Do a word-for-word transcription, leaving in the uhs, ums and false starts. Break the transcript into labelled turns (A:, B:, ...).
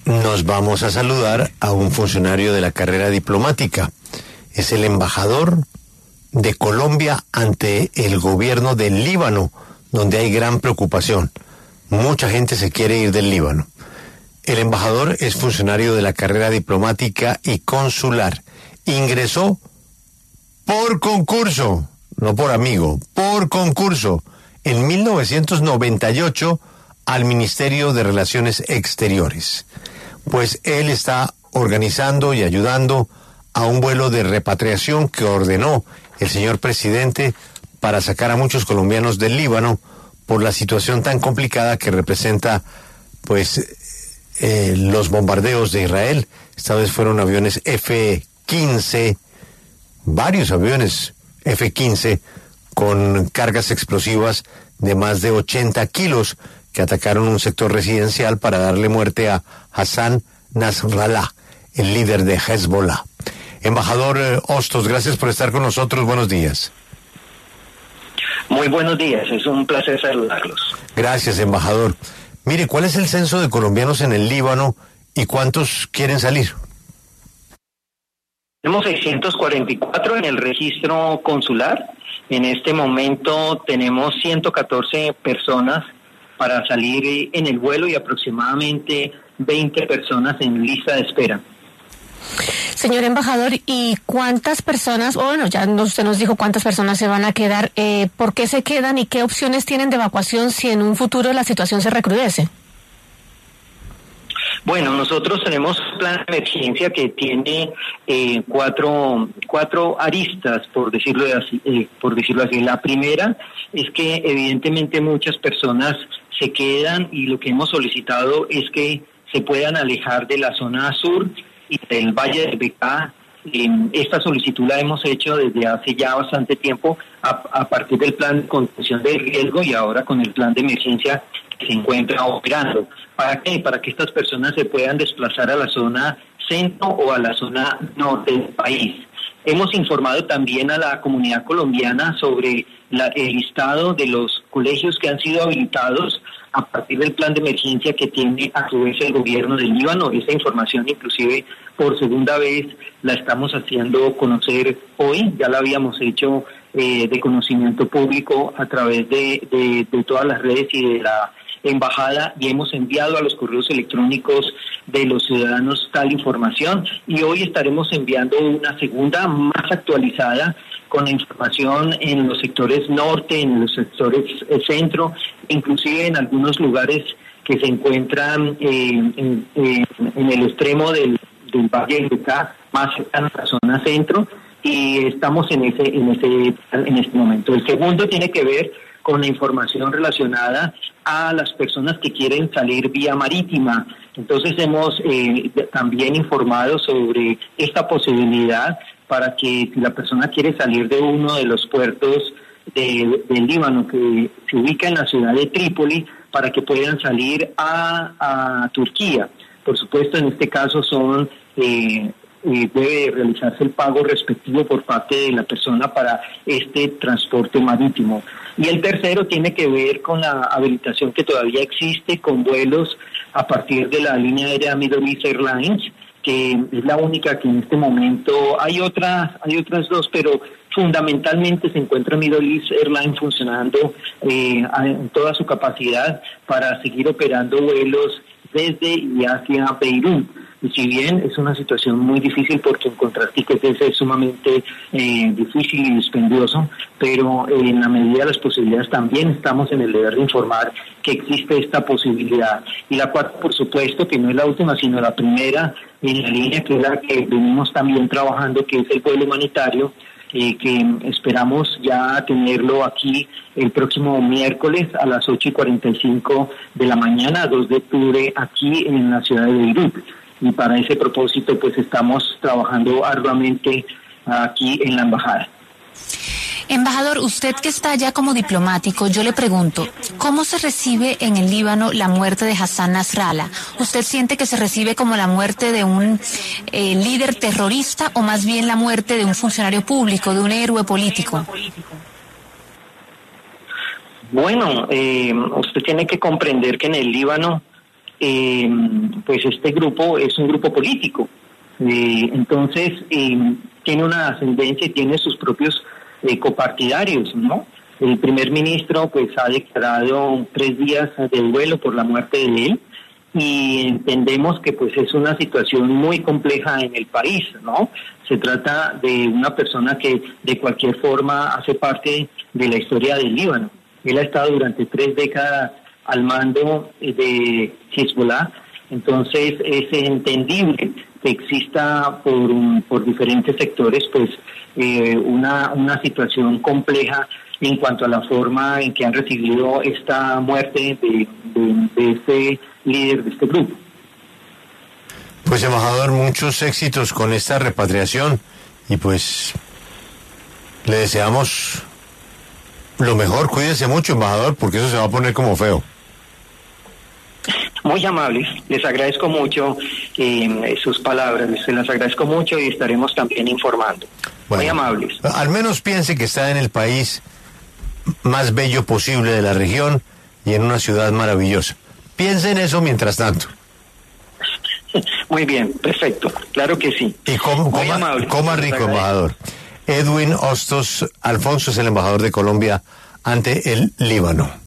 A: nos vamos a saludar a un funcionario de la carrera diplomática. Es el embajador de Colombia ante el gobierno del Líbano, donde hay gran preocupación. Mucha gente se quiere ir del Líbano. El embajador es funcionario de la carrera diplomática y consular. Ingresó por concurso, no por amigo, por concurso, en mil novecientos noventa y ocho al Ministerio de Relaciones Exteriores. Pues él está organizando y ayudando a un vuelo de repatriación que ordenó el señor presidente para sacar a muchos colombianos del Líbano por la situación tan complicada que representa, pues, eh, los bombardeos de Israel. Esta vez fueron aviones F quince, varios aviones F quince con cargas explosivas de más de ochenta kilos que atacaron un sector residencial para darle muerte a Hassan Nasrallah, el líder de Hezbollah. Embajador eh, Hostos, gracias por estar con nosotros. Buenos días.
B: Muy buenos días, es un placer saludarlos.
A: Gracias, embajador. Mire, ¿cuál es el censo de colombianos en el Líbano y cuántos quieren salir?
B: Tenemos seiscientos cuarenta y cuatro en el registro consular. En este momento tenemos ciento catorce personas para salir en el vuelo y aproximadamente veinte personas en lista de espera.
C: Señor embajador, ¿y cuántas personas, o bueno, ya usted nos dijo cuántas personas se van a quedar, eh, por qué se quedan y qué opciones tienen de evacuación si en un futuro la situación se recrudece?
B: Bueno, nosotros tenemos un plan de emergencia que tiene eh, cuatro cuatro aristas, por decirlo así, eh, por decirlo así. La primera es que evidentemente muchas personas se quedan y lo que hemos solicitado es que se puedan alejar de la zona sur y del Valle del Bekaa. Eh, esta solicitud la hemos hecho desde hace ya bastante tiempo a, a partir del plan de contención de riesgo y ahora con el plan de emergencia que se encuentra operando. ¿Para qué? Para que estas personas se puedan desplazar a la zona centro o a la zona norte del país. Hemos informado también a la comunidad colombiana sobre la, el listado de los colegios que han sido habilitados a partir del plan de emergencia que tiene a su vez el gobierno del Líbano. Esa información inclusive por segunda vez la estamos haciendo conocer hoy, ya la habíamos hecho eh, de conocimiento público a través de, de, de todas las redes y de la embajada, y hemos enviado a los correos electrónicos de los ciudadanos tal información, y hoy estaremos enviando una segunda más actualizada con información en los sectores norte, en los sectores centro, inclusive en algunos lugares que se encuentran eh, en, en, en el extremo del, del Valle del Bekaa, más cercano a la zona centro, y estamos en ese, en ese, en este momento. El segundo tiene que ver con la información relacionada a las personas que quieren salir vía marítima. Entonces hemos eh, también informado sobre esta posibilidad para que si la persona quiere salir de uno de los puertos de, del Líbano que se ubica en la ciudad de Trípoli, para que puedan salir a, a Turquía. Por supuesto, en este caso son eh, eh, debe realizarse el pago respectivo por parte de la persona para este transporte marítimo. Y el tercero tiene que ver con la habilitación que todavía existe con vuelos a partir de la línea aérea Middle East Airlines, que es la única que en este momento, hay otras, hay otras dos, pero fundamentalmente se encuentra Middle East Airlines funcionando eh, en toda su capacidad para seguir operando vuelos desde y hacia Beirut. Y si bien es una situación muy difícil porque encontrar tickets es sumamente eh, difícil y dispendioso, pero eh, en la medida de las posibilidades también estamos en el deber de informar que existe esta posibilidad. Y la cuarta, por supuesto, que no es la última, sino la primera en la línea, que es la que venimos también trabajando, que es el vuelo humanitario, eh, que esperamos ya tenerlo aquí el próximo miércoles a las ocho y cuarenta y cinco de la mañana, dos de octubre, aquí en la ciudad de Beirut. Y para ese propósito, pues estamos trabajando arduamente aquí en la embajada.
C: Embajador, usted que está allá como diplomático, yo le pregunto, ¿cómo se recibe en el Líbano la muerte de Hassan Nasrallah? ¿Usted siente que se recibe como la muerte de un eh, líder terrorista o más bien la muerte de un funcionario público, de un héroe político?
B: Bueno, eh, usted tiene que comprender que en el Líbano eh, pues este grupo es un grupo político. Eh, entonces, eh, tiene una ascendencia y tiene sus propios eh, copartidarios, ¿no? El primer ministro pues ha declarado tres días de duelo por la muerte de él, y entendemos que pues es una situación muy compleja en el país, ¿no? Se trata de una persona que de cualquier forma hace parte de la historia del Líbano. Él ha estado durante tres décadas al mando de Hezbollah, entonces es entendible que exista por, un, por diferentes sectores pues eh, una, una situación compleja en cuanto a la forma en que han recibido esta muerte de, de, de este líder de este grupo.
A: Pues, embajador, muchos éxitos con esta repatriación y pues le deseamos lo mejor. Cuídese mucho, embajador, porque eso se va a poner como feo.
B: Muy amables, les agradezco mucho eh, sus palabras, les, les agradezco mucho y estaremos también informando. Bueno, muy amables.
A: Al menos piense que está en el país más bello posible de la región y en una ciudad maravillosa. Piense en eso mientras tanto.
B: Muy bien, perfecto, claro que sí.
A: Y com,
B: muy
A: coma,
B: amable.
A: coma rico, embajador. Edwin Hostos Alfonso es el embajador de Colombia ante el Líbano.